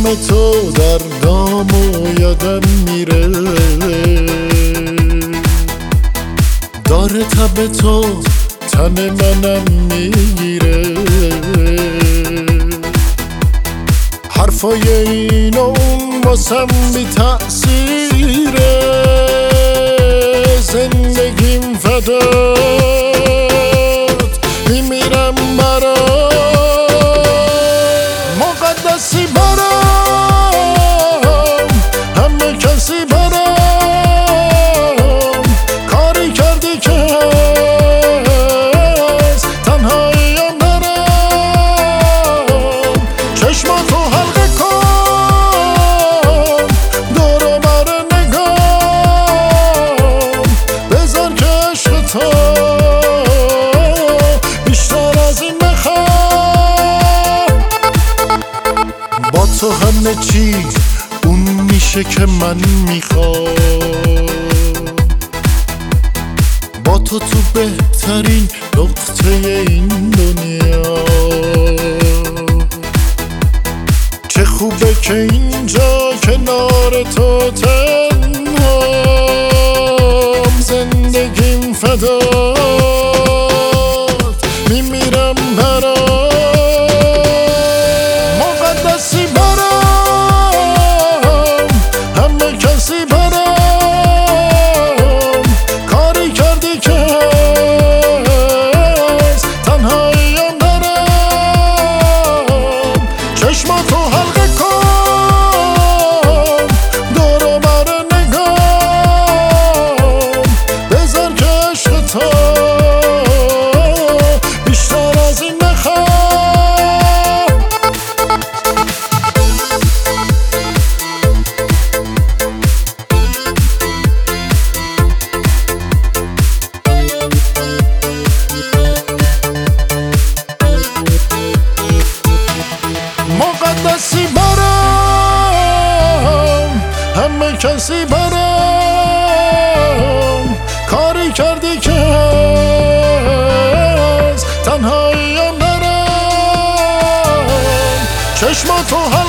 نام تو در نام و یادم میره، داره تب تو تن منم میگیره. حرفای این و اون واسم بی تأثیره، زندگیم فدات میمیرم برات، مقدسی برام، همه کسی برام، کاری کردی که از تنهاییم نرم. چشماتو حلقه کن، دور و بر نگام، بذار که عشق تو بیشتر از این نخوام. با تو همه چی اون میشه که من میخوام، با تو تو بهترین نقطه این دنیا. چه خوبه که اینجا کنار تو تنهام، زندگیم فدات میمیرم برات، مقدسی برام، همه کسی برام، کاری کردی که از تنهاییم نرم. چشماتو حلقه کن، دور و بر نگام، بذار که عشق تو بیشتر از این نخوام. مقدسی برام، همه کسی برام، کاری کردی که از تنهاییم نرم. چشماتو